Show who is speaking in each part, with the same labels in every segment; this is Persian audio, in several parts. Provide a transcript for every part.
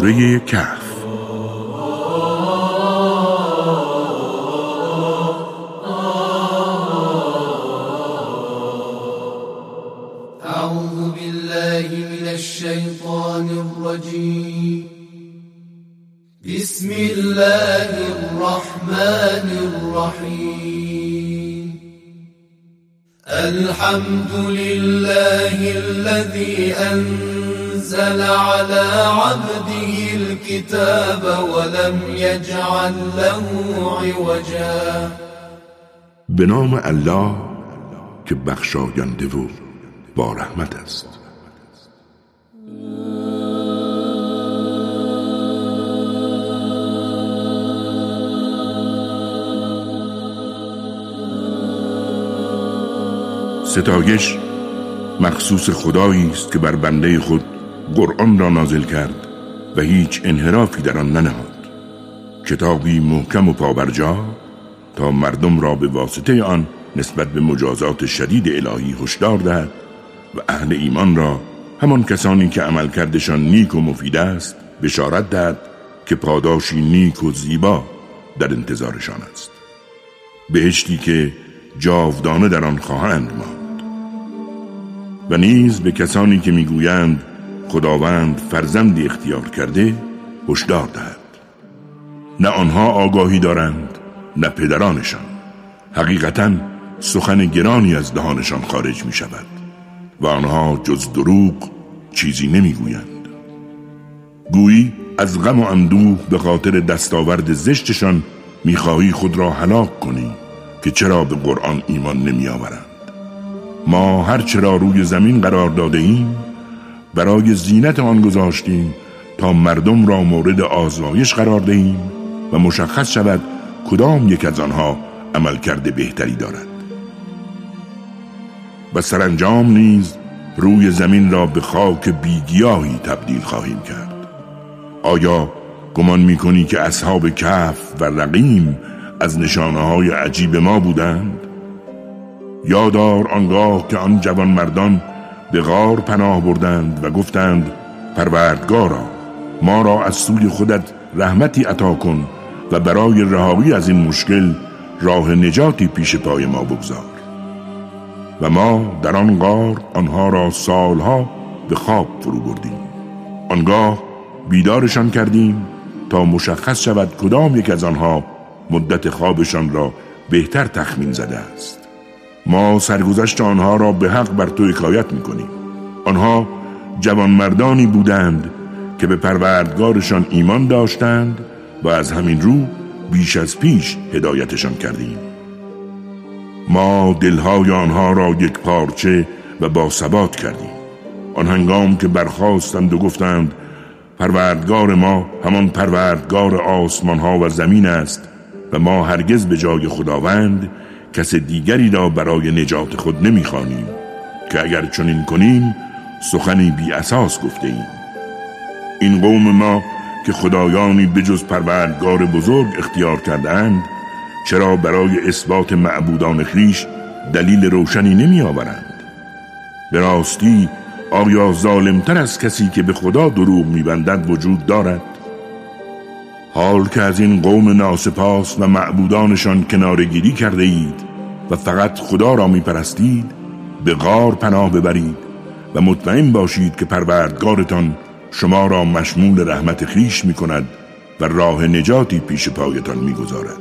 Speaker 1: سوره کهف.
Speaker 2: اعوذ بالله من الشیطان الرجیم. بسم الله الرحمن الرحیم. الحمد لله الذي أنزل على عبده الكتاب ولم يجعل له عوجا.
Speaker 1: به نام الله که بخشاینده و با رحمت است. ستایش مخصوص خدایی است که بر بنده خود قرآن را نازل کرد و هیچ انحرافی در آن ننهاد. کتابی محکم و پابرجا تا مردم را به واسطه آن نسبت به مجازات شدید الهی هشدار دهد و اهل ایمان را، همان کسانی که عملکردشان نیک و مفید است، بشارت دهد که پاداشی نیک و زیبا در انتظارشان است، بهشتی که جاودانه در آن خواهند ماند. و نیز به کسانی که میگویند خداوند فرزندی اختیار کرده هشدار دهد. نه آنها آگاهی دارند نه پدرانشان. حقیقتاً سخن گرانی از دهانشان خارج می شود و آنها جز دروغ چیزی نمی گویند. گویی از غم و اندوه به خاطر دستاورد زشتشان می خواهی خود را هلاک کنی که چرا به قرآن ایمان نمی آورند. ما هر چرا روی زمین قرار داده ایم برای زینت آن گذاشتیم تا مردم را مورد آزمایش قرار دهیم و مشخص شود کدام یک از آنها عمل کرده بهتری دارد. و سرانجام نیز روی زمین را به خاک بیگیاهی تبدیل خواهیم کرد. آیا گمان می‌کنی که اصحاب کهف و رقیم از نشانه‌های عجیب ما بودند؟ یادار آنگاه که آن جوان مردان به غار پناه بردند و گفتند پروردگارا ما را از سوی خودت رحمتی عطا کن و برای رهایی از این مشکل راه نجاتی پیش پای ما بگذار. و ما در آن غار آنها را سالها به خواب فرو بردیم. آنگاه بیدارشان کردیم تا مشخص شود کدام یک از آنها مدت خوابشان را بهتر تخمین زده است. ما سرگذشت آنها را به حق بر تو حکایت می‌کنیم. آنها جوانمردانی بودند که به پروردگارشان ایمان داشتند و از همین رو بیش از پیش هدایتشان کردیم. ما دلهای آنها را یک پارچه و با ثبات کردیم. آن هنگام که برخاستند و گفتند پروردگار ما همان پروردگار آسمانها و زمین است و ما هرگز به جای خداوند کس دیگری را برای نجات خود نمی‌خوانیم که اگر چنین کنیم سخنی بی اساس گفته ایم. این قوم ما که خدایانی بجز پروردگار بزرگ اختیار کردند چرا برای اثبات معبودان خویش دلیل روشنی نمی آورند؟ به راستی آیا ظالمتر از کسی که به خدا دروغ می‌بندد وجود دارد؟ حال که از این قوم ناسپاس و معبودانشان کناره‌گیری کرده اید و فقط خدا را می‌پرستید، به غار پناه ببرید و مطمئن باشید که پروردگارتان شما را مشمول رحمت خویش می‌کند و راه نجاتی پیش پایتان می‌گذارد.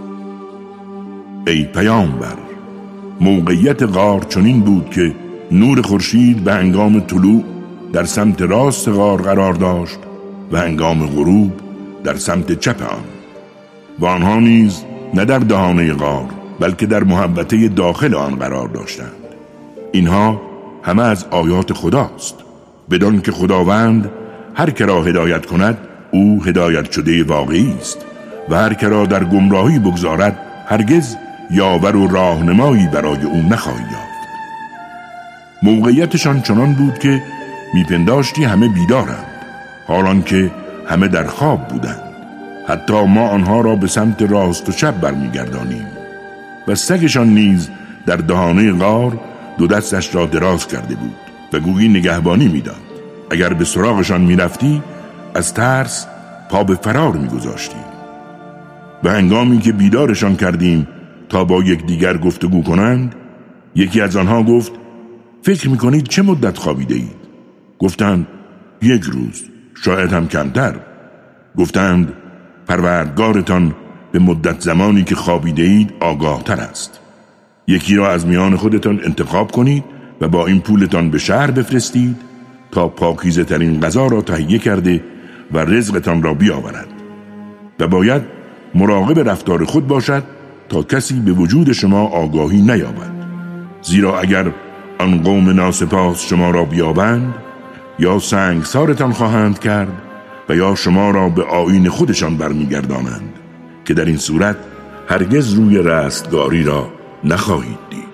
Speaker 1: ای پیامبر، موقعیت غار چنین بود که نور خورشید به هنگام طلوع در سمت راست غار قرار داشت و هنگام غروب در سمت چپ آن، و آنها نیز نه در دهانه غار بلکه در محوطه داخل آن قرار داشتند. اینها همه از آیات خداست، بدان که خداوند هر که را هدایت کند او هدایت شده واقعی است و هر که را در گمراهی بگذارد هرگز یاور و راهنمایی برای او نخواهی یافت. موقعیتشان چنان بود که میپنداشتی همه بیدارند، حالان که همه در خواب بودند. حتی ما آنها را به سمت راست و چپ برمیگردانیم و سگشان نیز در دهانه غار دو دستش را دراز کرده بود و گویی نگهبانی میداد. اگر به سراغشان میرفتی از ترس پا به فرار می‌گذاشتیم. و هنگامی که بیدارشان کردیم تا با یکدیگر گفتگو کنند، یکی از آنها گفت: فکر می‌کنید چه مدت خوابیده اید؟ گفتند: 1 روز، شاید هم کمتر. گفتند: پروردگارتان به مدت زمانی که خوابیده اید آگاه تر است. یکی را از میان خودتان انتخاب کنید و با این پولتان به شهر بفرستید تا پاکیزه ترین غذا را تهیه کرده و رزقتان را بیاورد و باید مراقب رفتار خود باشد تا کسی به وجود شما آگاهی نیابد، زیرا اگر آن قوم ناسپاس شما را بیابند یا سنگسارتان خواهند کرد و یا شما را به آیین خودشان برمیگردانند که در این صورت هرگز روی رستگاری را نخواهید دید.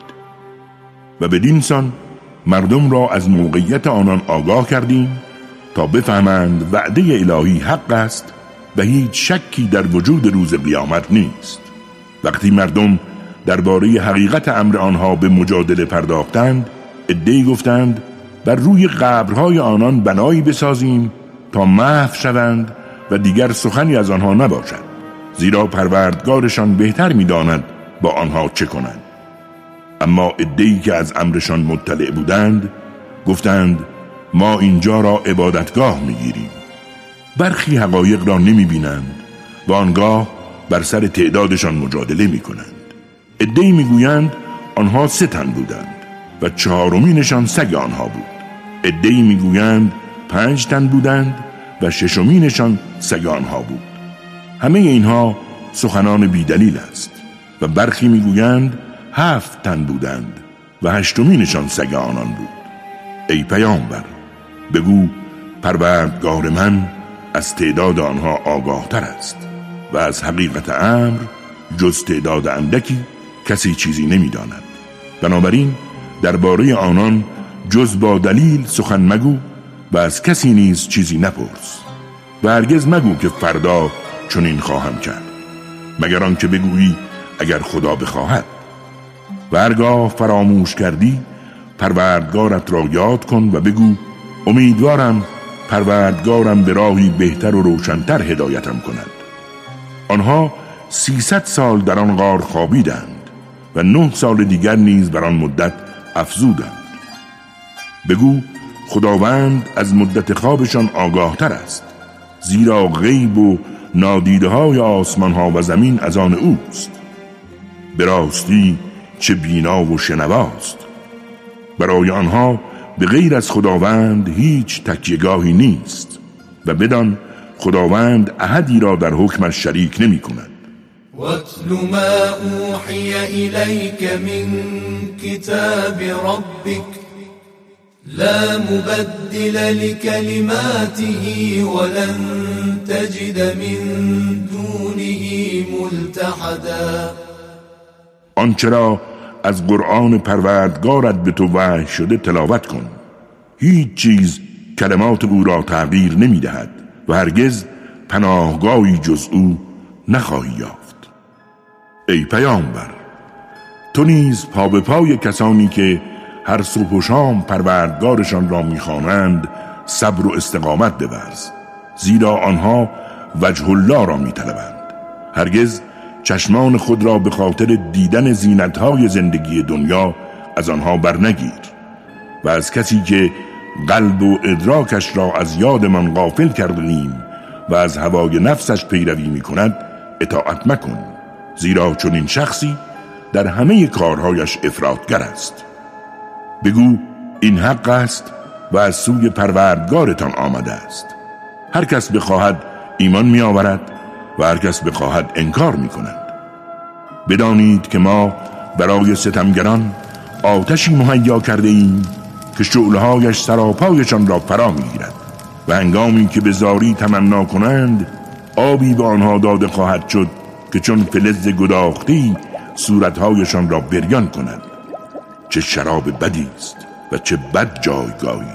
Speaker 1: و بدین سان مردم را از موقعیت آنان آگاه کردیم تا بفهمند وعده الهی حق است و هیچ شکی در وجود روز قیامت نیست. وقتی مردم درباره حقیقت امر آنها به مجادله پرداختند، عده‌ای گفتند بر روی قبرهای آنان بنایی بسازیم تا محو شوند و دیگر سخنی از آنها نباشد، زیرا پروردگارشان بهتر می‌داند با آنها چه کنند. اما عده‌ای که از امرشان مطلع بودند گفتند ما اینجا را عبادتگاه می‌گیریم. برخی حقایق را نمی‌بینند و آنگاه بر سر تعدادشان مجادله می‌کنند. عده‌ای می‌گویند آنها 3 تن بودند و 4مینشان سگ آنها بود. عده‌ای می‌گویند 5 تن بودند و 6مینشان سگ آنها بود. همه اینها سخنان بیدلیل است. و برخی می‌گویند 7 تن بودند و 8مینشان سگ آنان بود. ای پیامبر، بگو پروردگار من از تعداد آنها آگاه تر است و از حقیقت امر جز تعداد اندکی کسی چیزی نمی‌داند. بنابراین درباره آنان جز با دلیل سخن مگو و از کسی نیز چیزی نپرس و هرگز مگو که فردا چنین خواهم کرد، مگر آنکه بگویی اگر خدا بخواهد. و هرگاه فراموش کردی پروردگارت را یاد کن و بگو امیدوارم پروردگارم به راهی بهتر و روشن‌تر هدایتم کند. آنها 300 سال در آن غار خوابیدند و 9 سال دیگر نیز بر آن مدت افزودند. بگو خداوند از مدت خوابشان آگاه تر است، زیرا غیب و نادیده های آسمان ها و زمین از آن اوست. به راستی چه بینا و شنواست. برای آنها به غیر از خداوند هیچ تکیه‌گاهی نیست و بدان خداوند احدی را در حکمش شریک نمی کند.
Speaker 2: وَاتْلُ مَا أُوحِيَ إِلَيْكَ مِنْ كِتَابِ رَبِّكَ لَا مُبَدِّلَ لِكَلِمَاتِهِ وَلَنْ تَجِدَ مِنْ دُونِهِ مُلْتَحَدًا.
Speaker 1: آنچه را از قرآن پروردگارت به تو وحی شده تلاوت کن. هیچ چیز کلمات او را تغییر نمی دهد و هرگز پناهگاهی جز او نخواهی یافت. ای پیامبر، تو نیز پا به پای کسانی که هر صبح و شام پروردگارشان را می‌خوانند صبر و استقامت بورز، زیرا آنها وجه الله را می‌طلبند. هرگز چشمان خود را به خاطر دیدن زینت‌های زندگی دنیا از آنها برنگیر و از کسی که قلب و ادراکش را از یادمان غافل کردیم و از هوای نفسش پیروی می‌کند اطاعت مکن، زیرا چون این شخصی در همه کارهایش افراطگر است. بگو این حق است و از سوی پروردگارتان آمده است. هر کس بخواهد ایمان می آورد و هر کس بخواهد انکار می کند. بدانید که ما برای ستمگران آتشی مهیا کرده ایم که شعله‌هایش سراپایشان را فرا می گیرد و هنگامی که به زاری تمنا کنند آبی به آنها داده خواهد شد که چون فلز گداختی صورتهایشان را بریان کند. چه شراب بدی است و چه بد جایگاهی.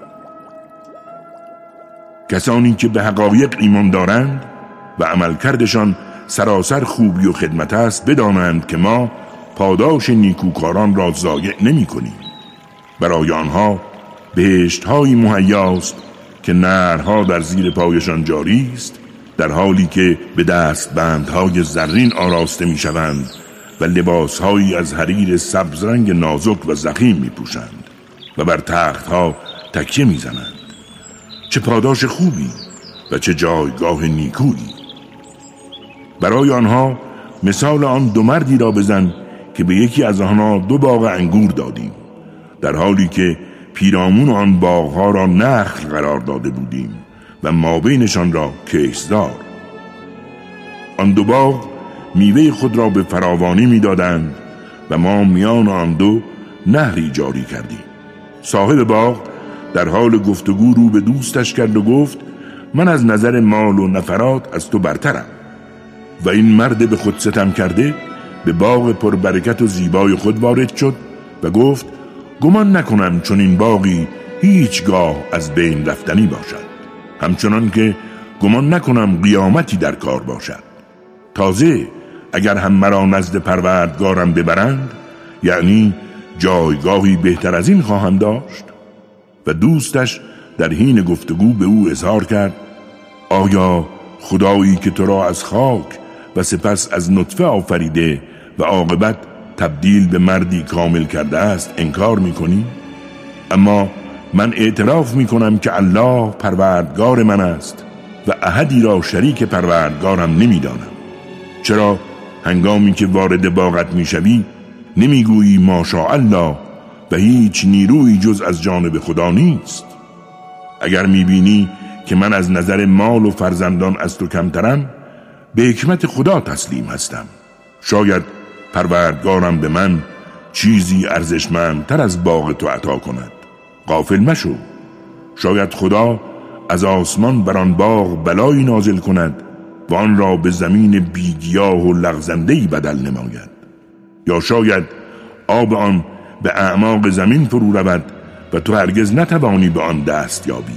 Speaker 1: کسانی که به حقایق ایمان دارند و عملکردشان سراسر خوبی و خدمت است بدانند که ما پاداش نیکوکاران را ضایع نمی کنیم. برای آنها بهشت‌هایی مهیاست که نهرها در زیر پایشان جاری است، در حالی که به دستبندهای زرین آراسته می‌شوند و لباسهایی از حریر سبز رنگ نازک و ضخیم می‌پوشند و بر تختها تکیه می‌زنند. چه پاداش خوبی و چه جایگاه نیکویی! برای آنها مثال آن دو مردی را بزن که به یکی از آنها 2 باغ انگور دادیم، در حالی که پیرامون آن باغها را نخل قرار داده بودیم و مابینشان را کشتزار. آن 2 باغ میوه خود را به فراوانی می‌دادند و ما میان آن 2 نهری جاری کردیم. صاحب باغ در حال گفتگو رو به دوستش کرد و گفت: من از نظر مال و نفرات از تو برترم. و این مرد به خود ستم کرده به باغ پربرکت و زیبای خود وارد شد و گفت: گمان نکنم چون این باغی هیچگاه از بین رفتنی باشد، همچنان که گمان نکنم قیامتی در کار باشد. تازه اگر هم مرا نزد پروردگارم ببرند، یعنی جایگاهی بهتر از این خواهم داشت. و دوستش در حین گفتگو به او اظهار کرد: آیا خدایی که تو را از خاک و سپس از نطفه آفریده و عاقبت تبدیل به مردی کامل کرده است انکار می‌کنی؟ اما من اعتراف می‌کنم که الله پروردگار من است و احدی را شریک پروردگارم نمی‌دانم. چرا هنگامی که وارد باغت می‌شوی نمی‌گویی ماشاءالله و هیچ نیرویی جز از جانب خدا نیست؟ اگر می‌بینی که من از نظر مال و فرزندان از تو کمترم، به حکمت خدا تسلیم هستم. شاید پروردگارم به من چیزی ارزشمندتر از باغ تو عطا کند. غافل مشو، شاید خدا از آسمان بر آن باغ بلایی نازل کند و آن را به زمین بیگیاه و لغزنده‌ای بدل نماید، یا شاید آب آن به اعماق زمین فرو رود و تو هرگز نتوانی به آن دست یابی.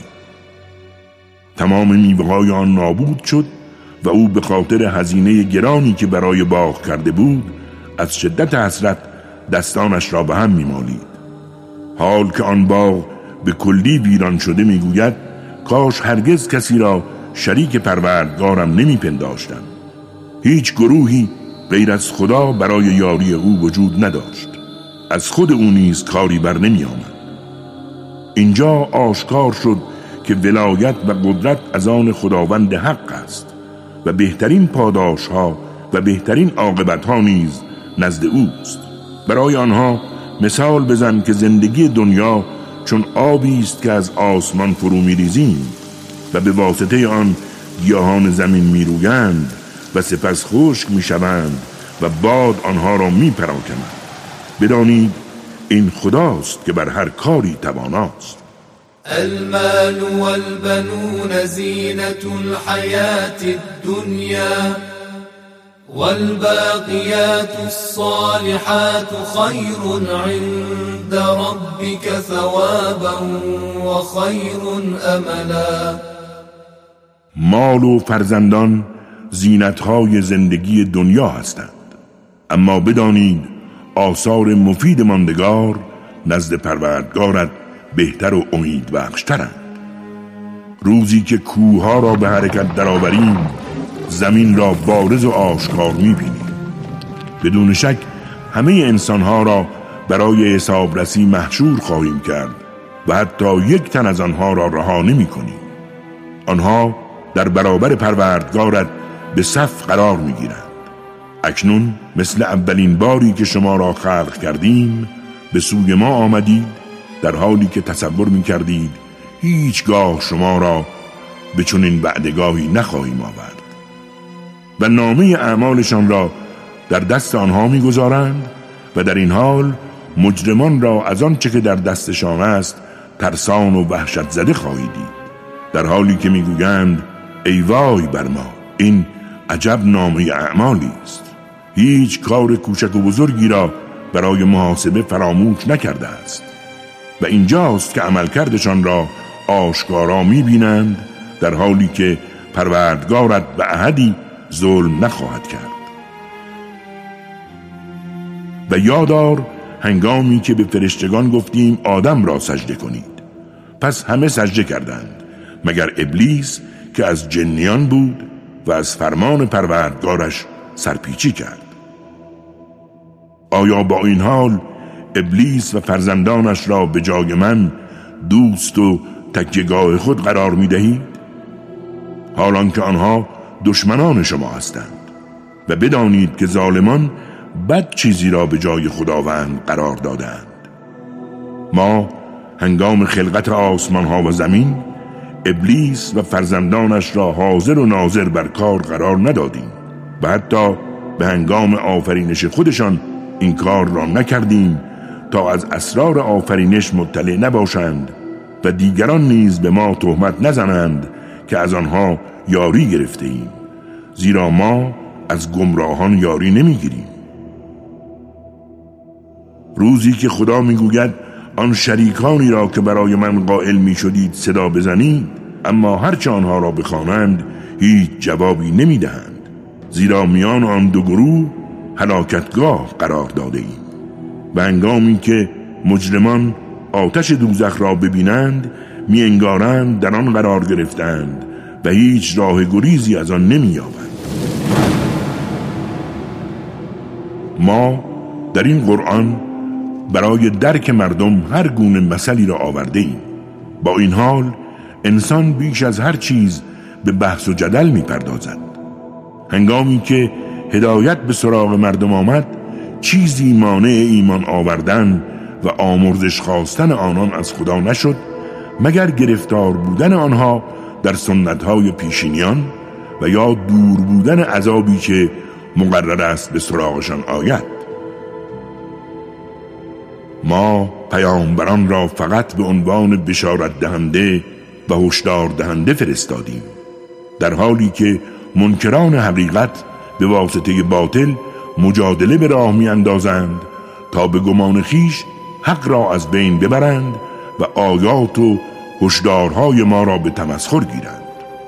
Speaker 1: تمام میوه‌های آن نابود شد و او به خاطر هزینه گرانی که برای باغ کرده بود از شدت حسرت دستانش را به هم می‌مالید. حال که آن باغ به کلی ویران شده میگوید: کاش هرگز کسی را شریک پروردگارم نمیپنداشتم. هیچ گروهی غیر از خدا برای یاری او وجود نداشت. از خود او نیز کاری بر نمی آمد. اینجا آشکار شد که ولایت و قدرت از آن خداوند حق است و بهترین پاداش ها و بهترین عاقبت ها نیز نزد اوست. برای آنها مثال بزن که زندگی دنیا چون آبی است که از آسمان فرو می‌ریزیم و به واسطه آن گیاهان زمین می‌رویند و سپس خشک می‌شوند و باد آنها را می‌پراکند. بدانید این خداست که بر هر کاری تواناست.
Speaker 2: المال والبنون زینة الحیاة الدنیا والباقیات الصالحات خیر عند ربك ثوابا وخیر املا.
Speaker 1: مال و فرزندان زینت‌های زندگی دنیا هستند، اما بدانید آثار مفید ماندگار نزد پروردگارت بهتر و امید بخشترند. روزی که کوه‌ها را به حرکت درآوریم، زمین را بارز و آشکار می‌بینیم. بدون شک همه انسان‌ها را برای حسابرسی محشور خواهیم کرد و حتی یک تن از آنها را رها نمی‌کنیم. آنها در برابر پروردگارت به صف قرار می‌گیرند. اکنون مثل اولین باری که شما را خلق کردیم به سوی ما آمدید، در حالی که تصور می‌کردید هیچگاه شما را به چنین وعدگاهی نخواهیم آورد. و نامه اعمالشان را در دست آنها می‌گذارند و در این حال مجرمان را از آنچه که در دستشان است ترسان و وحشت زده خواهید دید، در حالی که می‌گویند ای وای بر ما، این عجب نامه اعمالی است. هیچ کار کوچک و بزرگی را برای محاسبه فراموش نکرده است. و اینجاست که عملکردشان را آشکارا می‌بینند، در حالی که پروردگارت به احدی ظلم نخواهد کرد. و یادار هنگامی که به فرشتگان گفتیم آدم را سجده کنید، پس همه سجده کردند مگر ابلیس که از جنیان بود و از فرمان پروردگارش سرپیچی کرد. آیا با این حال ابلیس و فرزندانش را به جای من دوست و تکیه‌گاه خود قرار می دهید؟ حالان که آنها دشمنان شما هستند و بدانید که ظالمان بد چیزی را به جای خداوند قرار دادند. ما هنگام خلقت آسمان ها و زمین ابلیس و فرزندانش را حاضر و ناظر بر کار قرار ندادیم و حتی به هنگام آفرینش خودشان این کار را نکردیم تا از اسرار آفرینش مطلع نباشند و دیگران نیز به ما تهمت نزنند که از آنها یاری گرفته ایم، زیرا ما از گمراهان یاری نمیگیریم. روزی که خدا میگوید آن شریکانی را که برای من قائل می شدید صدا بزنید، اما هرچه آنها را بخوانند هیچ جوابی نمی دهند، زیرا میان آن دو گروه هلاکتگاه قرار داده ایم. و هنگامی که مجرمان آتش دوزخ را ببینند می انگارند در آن قرار گرفتند و هیچ راه گریزی از آن نمی یابند. ما در این قرآن برای درک مردم هر گونه مثلی را آورده ایم. با این حال انسان بیش از هر چیز به بحث و جدل می پردازد. هنگامی که هدایت به سراغ مردم آمد، چیزی مانع ایمان آوردن و آمرزش خواستن آنان از خدا نشد مگر گرفتار بودن آنها در سنتهای پیشینیان و یا دور بودن عذابی که مقرر است به سراغشان آید. ما پیامبران را فقط به عنوان بشارت دهنده و هشدار دهنده فرستادیم، در حالی که منکران حقیقت به واسطه باطل مجادله به راه می اندازند تا به گمان خیش حق را از بین ببرند و آیات و هشدارهای ما را به تمسخر گیرند.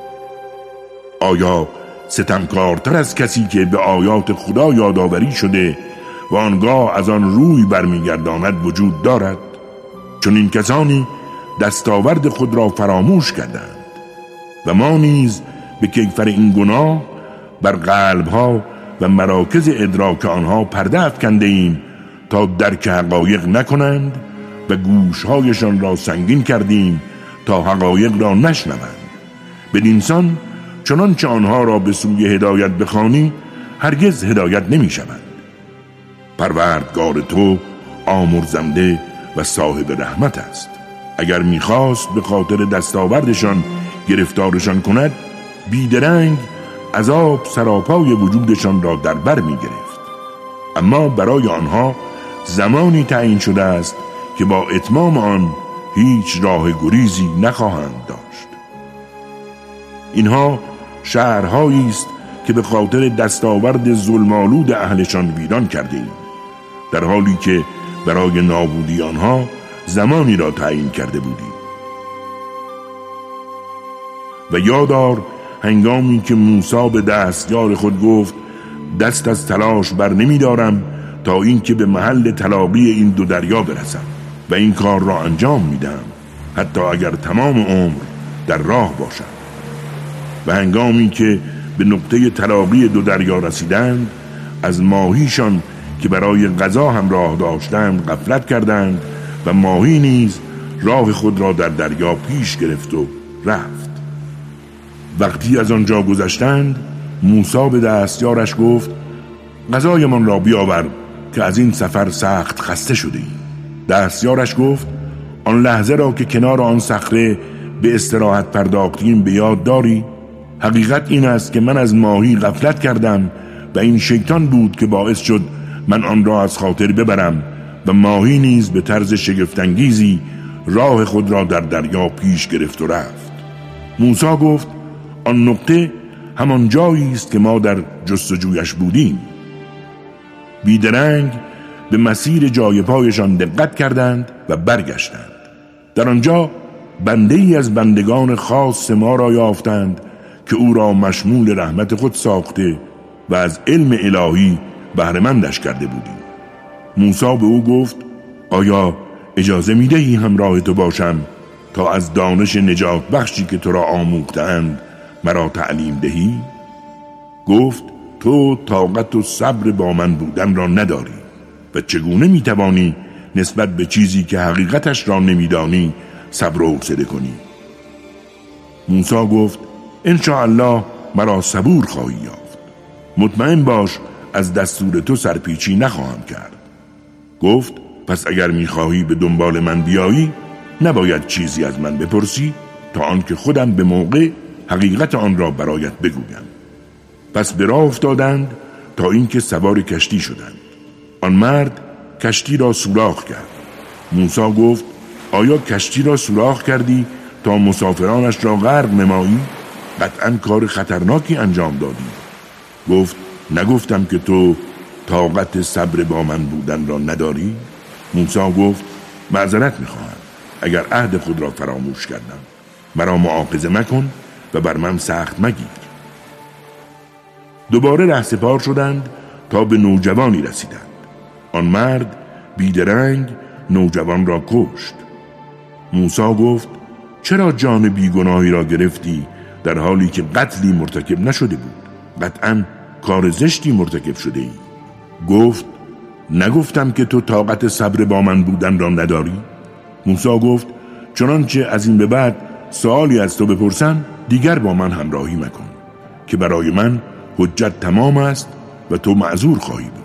Speaker 1: آیا ستمکارتر از کسی که به آیات خدا یادآوری شده و آنگاه از آن روی برمیگرداند وجود دارد؟ چون این کسانی دستاورد خود را فراموش کردند و ما نیز به کیفر این گناه بر قلبها و مراکز ادراک آنها پرده افکنده ایم تا درک حقایق نکنند و گوشهایشان را سنگین کردیم تا حقایق را نشنوند. بدینسان چنانچه آنها را به سوی هدایت بخوانی هرگز هدایت نمی شوند. پروردگار تو آمرزنده و صاحب رحمت است. اگر میخواست به خاطر دستاوردشان گرفتارشان کند، بیدرنگ عذاب سراپای وجودشان را در بر میگرفت. اما برای آنها زمانی تعیین شده است که با اتمام آن هیچ راه گریزی نخواهند داشت. اینها شهرهایی است که به خاطر دستاورد ظلم‌آلود اهلشان ویران کرده ایم، در حالی که برای نابودی آنها زمانی را تعیین کرده بودیم. و یادار هنگامی که موسی به دستیار خود گفت دست از تلاش بر نمی دارم تا اینکه به محل تلاقی این دو دریا برسم و این کار را انجام می دهم حتی اگر تمام عمر در راه باشم. و هنگامی که به نقطه تلاقی دو دریا رسیدند، از ماهیشان که برای غذا همراه داشتند غفلت کردند و ماهی نیز راه خود را در دریا پیش گرفت و رفت. وقتی از آنجا گذشتند، موسی به دستیارش گفت غذایمان را بیاور که از این سفر سخت خسته شده ایم. دستیارش گفت آن لحظه را که کنار آن صخره به استراحت پرداختیم به یاد داری؟ حقیقت این است که من از ماهی غفلت کردم و این شیطان بود که باعث شد من آن را از خاطر ببرم و ماهی نیز به طرز شگفت‌انگیزی راه خود را در دریا پیش گرفت و رفت. موسی گفت آن نقطه همان جایی است که ما در جستجویش بودیم. بیدرنگ به مسیر جای پایشان دقت کردند و برگشتند. در آنجا بنده ای از بندگان خاص ما را یافتند که او را مشمول رحمت خود ساخته و از علم الهی بهره‌مندش کرده بودیم. موسی به او گفت آیا اجازه می‌دهی همراه تو باشم تا از دانش نجات بخشی که تو را آموختند مرا تعلیم دهی؟ گفت تو طاقت و صبر با من بودن را نداری و چگونه میتوانی نسبت به چیزی که حقیقتش را نمیدانی صبر و حوصله کنی؟ موسی گفت انشاءالله مرا صبور خواهی یافت. مطمئن باش از دستور تو سرپیچی نخواهم کرد. گفت پس اگر میخواهی به دنبال من بیایی نباید چیزی از من بپرسی تا آنکه خودم به موقع حقیقت آن را برایت بگویم. پس به راه افتادند تا اینکه سوار کشتی شدند. آن مرد کشتی را سوراخ کرد. موسی گفت آیا کشتی را سوراخ کردی تا مسافرانش را غرق نمایی؟ قطعاً کار خطرناکی انجام دادی. گفت نگفتم که تو طاقت صبر با من بودن را نداری؟ موسی گفت معذرت میخواهم اگر عهد خود را فراموش کردم. مرا مؤاخذه مکن و بر من سخت مگیر. دوباره رهسپار شدند تا به نوجوانی رسیدند. آن مرد بیدرنگ نوجوان را کشت. موسی گفت چرا جان بیگناهی را گرفتی در حالی که قتلی مرتکب نشده بود؟ قطعاً کار زشتی مرتکب شده ای. گفت نگفتم که تو طاقت صبر با من بودن را نداری؟ موسی گفت چنانچه از این به بعد سوالی از تو بپرسم دیگر با من همراهی مکن که برای من حجت تمام است و تو معذور خواهی بود.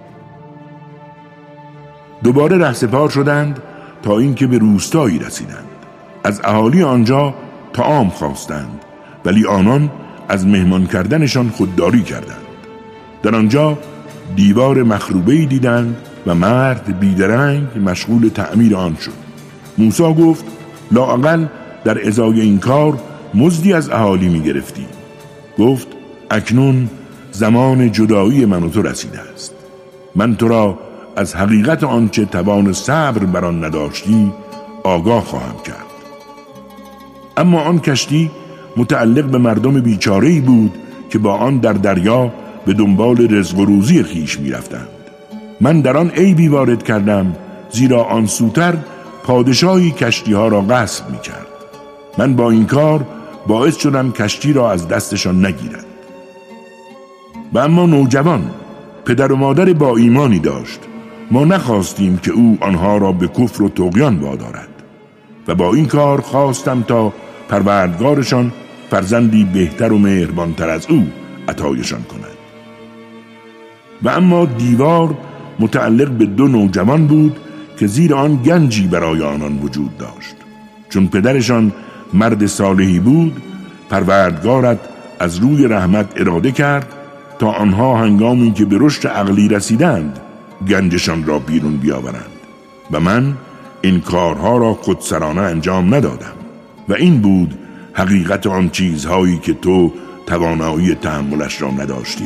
Speaker 1: دوباره رهسپار شدند تا اینکه به روستایی رسیدند. از اهالی آنجا طعام خواستند ولی آنان از مهمان کردنشان خودداری کردند. در آنجا دیوار مخروبه‌ای دیدند و مرد بیدرنگ مشغول تعمیر آن شد. موسی گفت لااقل در ازای این کار مزدی از اهالی می گرفتی. گفت اکنون زمان جدایی من و تو رسیده است. من تو را از حقیقت آنچه توان صبر بر آن نداشتی آگاه خواهم کرد. اما آن کشتی متعلق به مردم بیچاره‌ای بود که با آن در دریا به دنبال رزق و روزی خیش می رفتند. من در آن عیبی وارد کردم زیرا آن سوتر پادشاهی کشتی ها را غصب می کرد. من با این کار باعث شدم کشتی را از دستشان نگیرد. و اما نوجوان پدر و مادر با ایمانی داشت. ما نخواستیم که او آنها را به کفر و طغیان وادارد و با این کار خواستم تا پروردگارشان فرزندی بهتر و مهربانتر از او عطایشان کند. و اما دیوار متعلق به 2 نوجوان بود که زیر آن گنجی برای آنان وجود داشت. چون پدرشان مرد صالحی بود پروردگارت از روی رحمت اراده کرد تا آنها هنگامی که به رشد عقلی رسیدند گنجشان را بیرون بیاورند و من این کارها را خودسرانه انجام ندادم و این بود حقیقت آن چیزهایی که تو توانایی تحملش را نداشتی.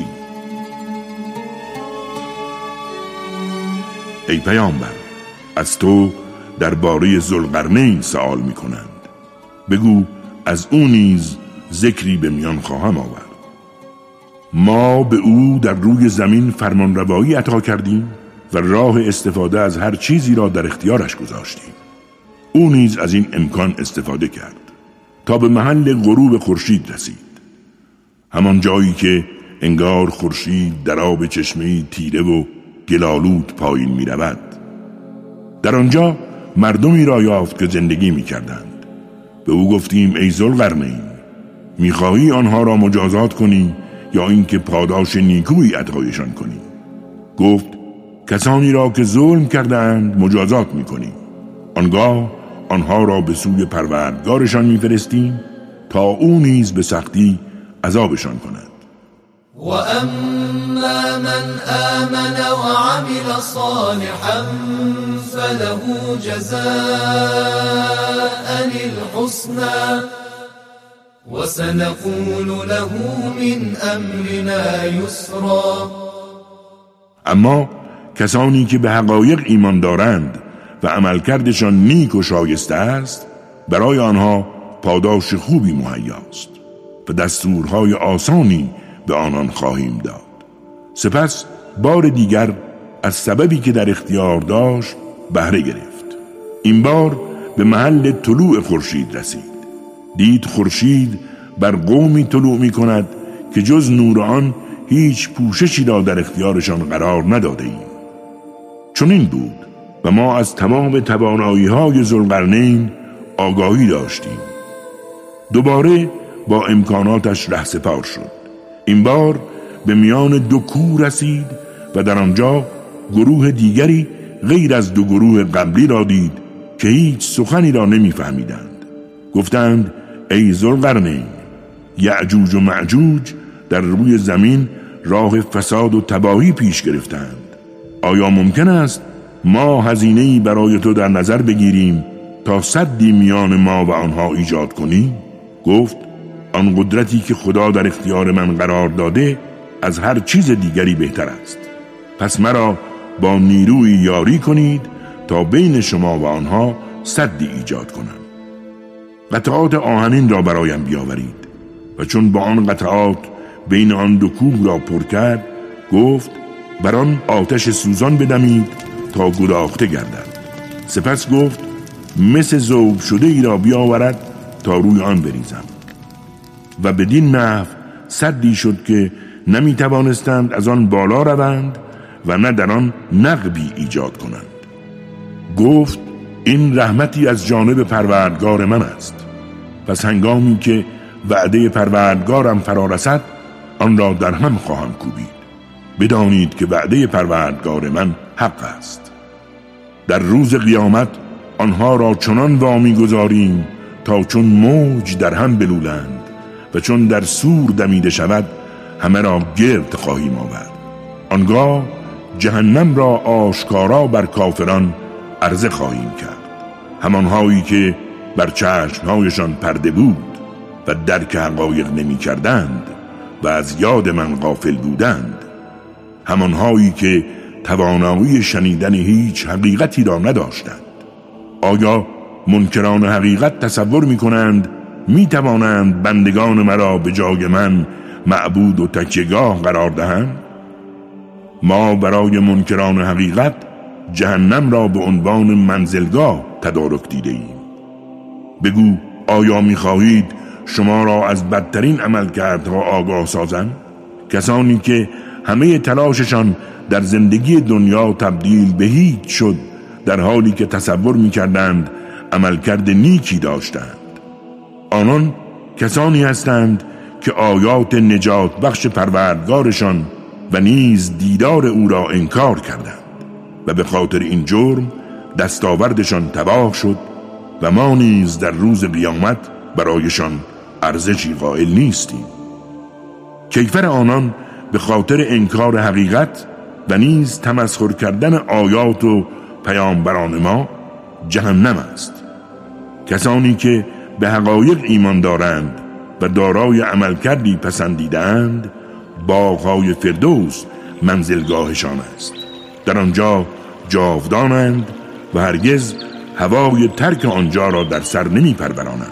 Speaker 1: ای پیامبر از تو درباره ذوالقرنین سوال می کنند. بگو از او نیز ذکری به میان خواهم آورد. ما به او در روی زمین فرمانروایی عطا کردیم و راه استفاده از هر چیزی را در اختیارش گذاشتیم. او نیز از این امکان استفاده کرد تا به محل غروب خورشید رسید، همان جایی که انگار خورشید در آب چشمه‌ای تیره و گلالود پایین می رود. در آنجا مردمی را یافت که زندگی می کردند. به او گفتیم ای ذوالقرنین می خواهی آنها را مجازات کنی یا اینکه پاداش نیکویی عطایشان کنی؟ گفت کسانی را که ظلم کردند مجازات می کنیم. آنگاه آنها را به سوی پروردگارشان می فرستیم تا او نیز به سختی عذابشان کند.
Speaker 2: و اما من آمن و عمل صالحا فله جزاء الحسنى و سنقول له من امرنا یسرا.
Speaker 1: اما کسانی که به حقایق ایمان دارند و عملکردشان نیک و شایسته است برای آنها پاداش خوبی مهیاست و دستورهای آسانی به آنان خواهیم داد. سپس بار دیگر از سببی که در اختیار داشت بهره گرفت. این بار به محل طلوع خورشید رسید. دید خورشید بر قومی طلوع می کند که جز نور آن هیچ پوششی را در اختیارشان قرار نداده ایم. چون این بود و ما از تمام توانایی‌های ذوالقرنین آگاهی داشتیم. دوباره با امکاناتش رهسپار شد. این بار به میان دو کوه رسید و در آنجا گروه دیگری غیر از دو گروه قبلی را دید که هیچ سخنی را نمی‌فهمیدند. گفتند ای ذوالقرنین، یأجوج و مأجوج در روی زمین راه فساد و تباهی پیش گرفتند. آیا ممکن است ما هزینه‌ای برای تو در نظر بگیریم تا سدی میان ما و آنها ایجاد کنیم؟ گفت آن قدرتی که خدا در اختیار من قرار داده از هر چیز دیگری بهتر است. پس مرا با نیروی یاری کنید تا بین شما و آنها سدی ایجاد کنم. قطعات آهنین را برایم بیاورید. و چون با آن قطعات بین آن دو کوه را پر کرد، گفت بر آن آتش سوزان بدمید تا گداخته گردد. سپس گفت مس ذوب شده ای را بیاورد تا روی آن بریزم. و بدین نحو سدی شد که نمی توانستند از آن بالا روند و نه در آن نقبی ایجاد کنند. گفت این رحمتی از جانب پروردگار من است. پس هنگامی که وعده پروردگارم فرا رسد آن را در هم خواهم کوبید. بدانید که وعده پروردگار من حق است. در روز قیامت آنها را چنان وامی گذاریم تا چون موج در هم بلولند و چون در سور دمیده شود همه را گرد خواهیم آورد. آنگاه جهنم را آشکارا بر کافران عرضه خواهیم کرد. همانهایی که بر چشمهایشان پرده بود و درک حقایق نمی کردند و از یاد من غافل بودند، همانهایی که توانایی شنیدن هیچ حقیقتی را نداشتند. آیا منکران حقیقت تصور می کنند می توانند بندگان مرا به جای من معبود و تکیهگاه قرار دهند؟ ما برای منکران حقیقت جهنم را به عنوان منزلگاه تدارک دیده ایم. بگو آیا می خواهید شما را از بدترین عملکردها آگاه سازم؟ کسانی که همه تلاششان در زندگی دنیا تبدیل به هیچ شد، در حالی که تصور می‌کردند عملکرد نیکی داشتند. آنان کسانی هستند که آیات نجات بخش پروردگارشان و نیز دیدار او را انکار کردند و به خاطر این جرم دستاوردشان تباه شد و ما نیز در روز قیامت برایشان ارزشی قائل نیستیم. کیفر آنان به خاطر انکار حقیقت و نیز تمسخر کردن آیات و پیامبران ما جهنم است. کسانی که به حقایق ایمان دارند و دارای عملکردی پسندیدند، باغ‌های فردوس منزلگاهشان است. در آنجا جاودانند و هرگز هوای ترک آنجا را در سر نمی پرورانند.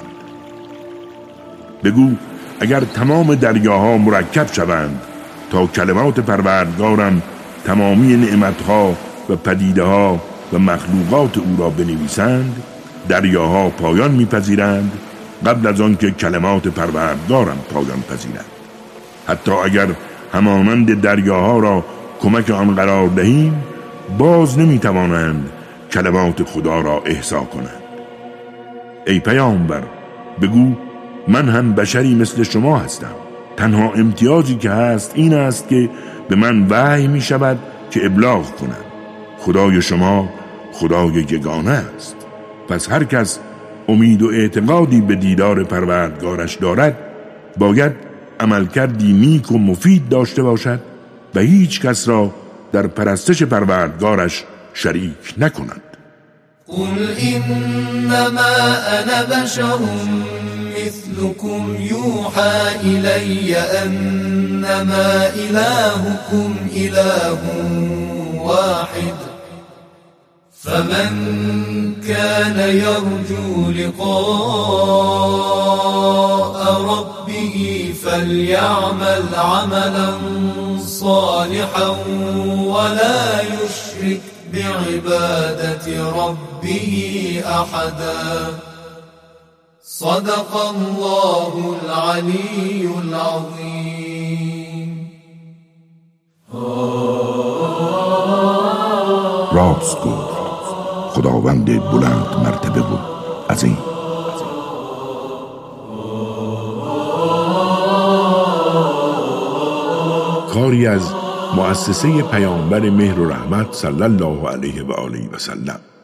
Speaker 1: بگو اگر تمام دریاها مرکب شوند تا کلمات پروردگارم تمامی نعمتها و پدیده‌ها و مخلوقات او را بنویسند، دریاها پایان می‌پذیرند قبل از آن که کلمات پروردگارم پایان پذیرند. حتی اگر همانند دریاها را کمک آن قرار دهیم، باز نمی‌توانند کلمات خدا را احصا کنند. ای پیامبر، بگو من هم بشری مثل شما هستم. تنها امتیازی که هست این است که به من وحی می شود که ابلاغ کنم. خدای شما خدای یگانه است. پس هر کس امید و اعتقادی به دیدار پروردگارش دارد باید عملکردی نیک و مفید داشته باشد و هیچ کس را در پرستش پروردگارش شریک نکند.
Speaker 2: قل انما انا بشر مثلكم يوحى إلي أنما إلهكم إله واحد فمن كان يرجو لقاء ربه فليعمل عملا صالحا ولا يشرك بعبادة ربه أحدا صدق الله العلي العظيم.
Speaker 1: راست گفت خداوند بلند مرتبه و عظیم. کاری از مؤسسه پیامبر مهر و رحمت صلی الله علیه و آله و سلم.